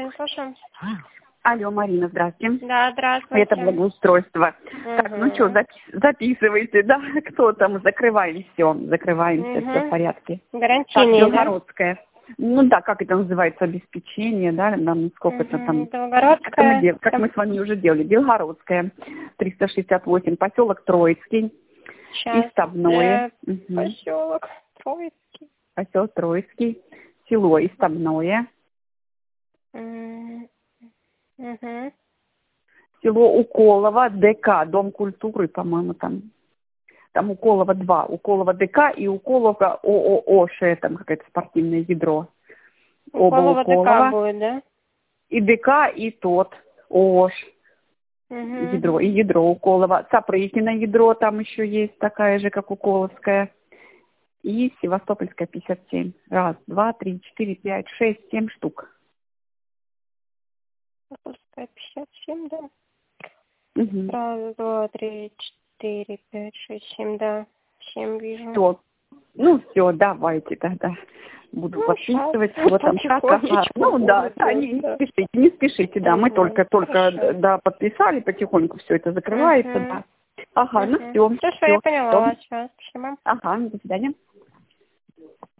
мы слушаем. Алло, Марина, здравствуйте. Да, здравствуйте. Это благоустройство. Так, ну что, записывайте, да? Кто там? Закрываемся, все в порядке. Гарантийные, так, Белгородская. Ну да, как это называется, обеспечение, да, нам сколько это там. Белгородская. Как мы с вами уже делали. Белгородская, 368, поселок Троицкий. Сейчас. Истобное. Поселок Троицкий. Поселок Троицкий. Село Истобное. Село Уколово, ДК, Дом культуры, по-моему, там. Там Уколово 2, Уколово ДК и Уколово ООО, там какое-то спортивное ядро. Уколово ДК будет, да? И ДК, и тот, ООШ. Ядро, и ядро Уколово. Цапрыкино ядро там еще есть, такая же, как Уколовская. И Севастопольская 57. 1, 2, 3, 4, 5, 6, 7 штук. Севастопольская 57, да? 1, 2, 3, 4, 5, 6, 7, да. 7 вижу. Все. Ну все, давайте тогда. Буду подписывать. Вот там Ну да, не спешите, да. Мы только да, подписали, потихоньку все это закрывается, да. Ага, ну все. Хорошо, я поняла вас. Спасибо. Ага, до свидания.